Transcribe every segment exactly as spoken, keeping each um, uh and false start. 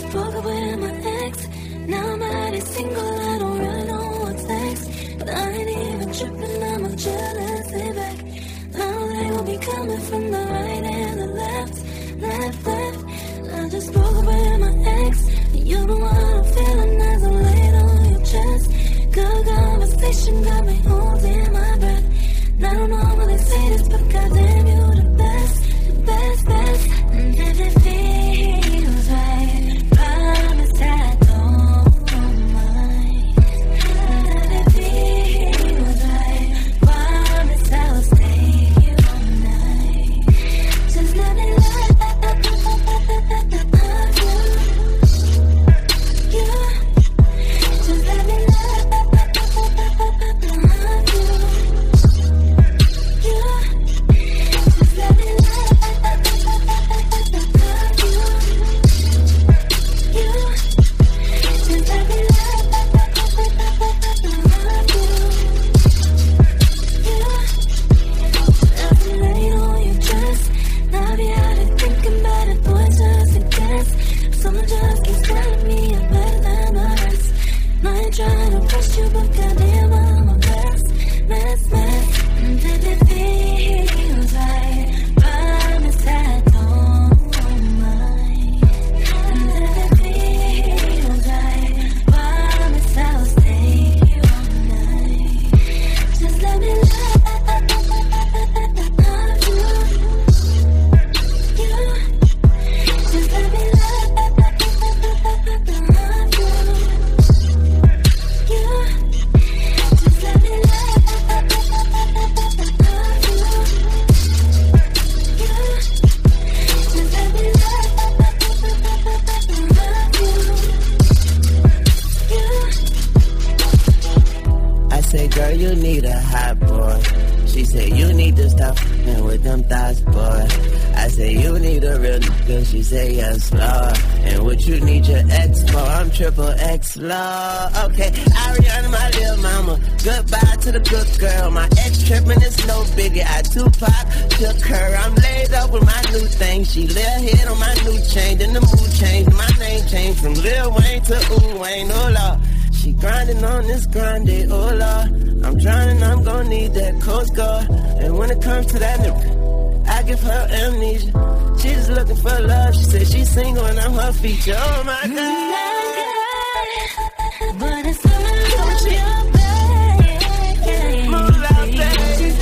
broke up with my ex. Now I'm already single, I don't really know what's next. But I ain't even tripping, I'm a jealous, lay back. Now they will be coming from the right and the left, left, left. I just broke up with my ex. You know what I'm feeling as I'm laid on your chest. Good conversation got me holding my breath. And I don't know why they say this, but goddamn you the best, the best, best. And if it feels right, promise I don't mind. And if it feels right, promise I'll stay here all night. Just let me love you. Just let me love you. Someone just keeps telling me I'm better than the rest. I ain't trying to impress you, but goddamn I'm a mess, mess, mess. And if it feels right, promise I don't mind. And if it feels right, promise I'll stay here all night. Just let me love you, you. Just let me love. Say, girl, you need a hot boy. She said, you need to stop f***ing with them thighs, boy. I say, you need a real nigga. She say, yes, Lord. And what you need your ex for? I'm triple X, Lord. Okay, Ariana, my little mama. Goodbye to the good girl. My ex tripping is no biggie. I Tupac took her. I'm laid up with my new thing. She lil hit on my new chain. Then the mood changed. My name changed from Lil Wayne to Ooh Wayne. Oh, Lord. She grinding on this grinding, oh Lord. I'm drowning, I'm gon' need that Coast Guard. And when it comes to that nigga, I give her amnesia. She just looking for love. She said she's single and I'm her feature. Oh my God. But it's all about your baby. Moolah, baby.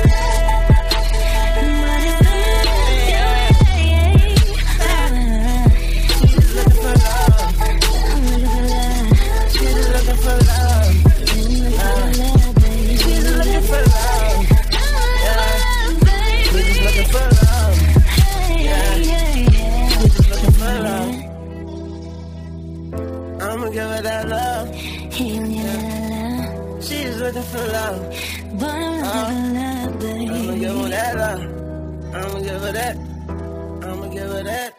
I'ma give her that love. Yeah. She's looking for love. But I'm looking for love, baby. I'ma give her that love. I'ma give her that. I'ma give her that.